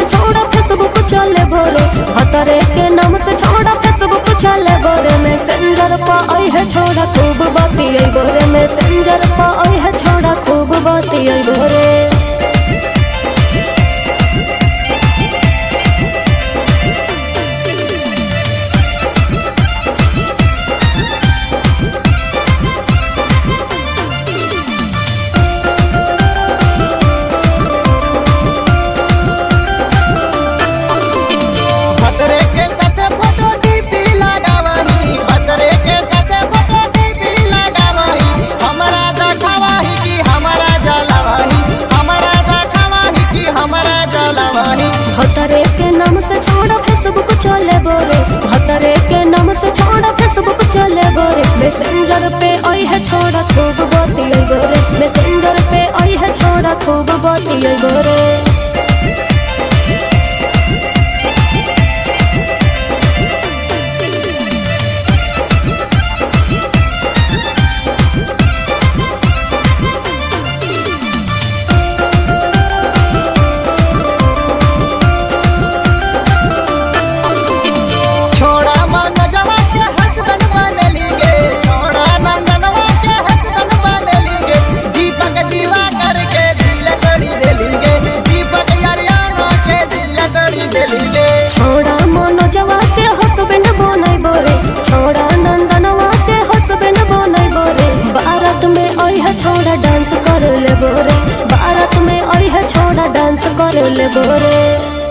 छोड़ा फेसबुक चले भोरे, हतरे के नाम से छोड़ा फेसबुक चले भोरे। मैसेंजर पा आई है छोड़ा खूब बाती आई भोरे, मैसेंजर पा आई है छोड़ा खूब बाती आई भोरे। हतरे के नाम से छोड़ा फेसबुक चले बोरे, हतरे के नाम से छोड़ा फेसबुक चले बोरे। मैसेंजर पे आई है छोड़ा खूब बाती आई बोरे, मैसेंजर पे आई है छोड़ा खूब बाती आई बोरे। छोड़ा डांस कर ले बोरे, बारात में आई है छोड़ा डांस कर ले बोरे।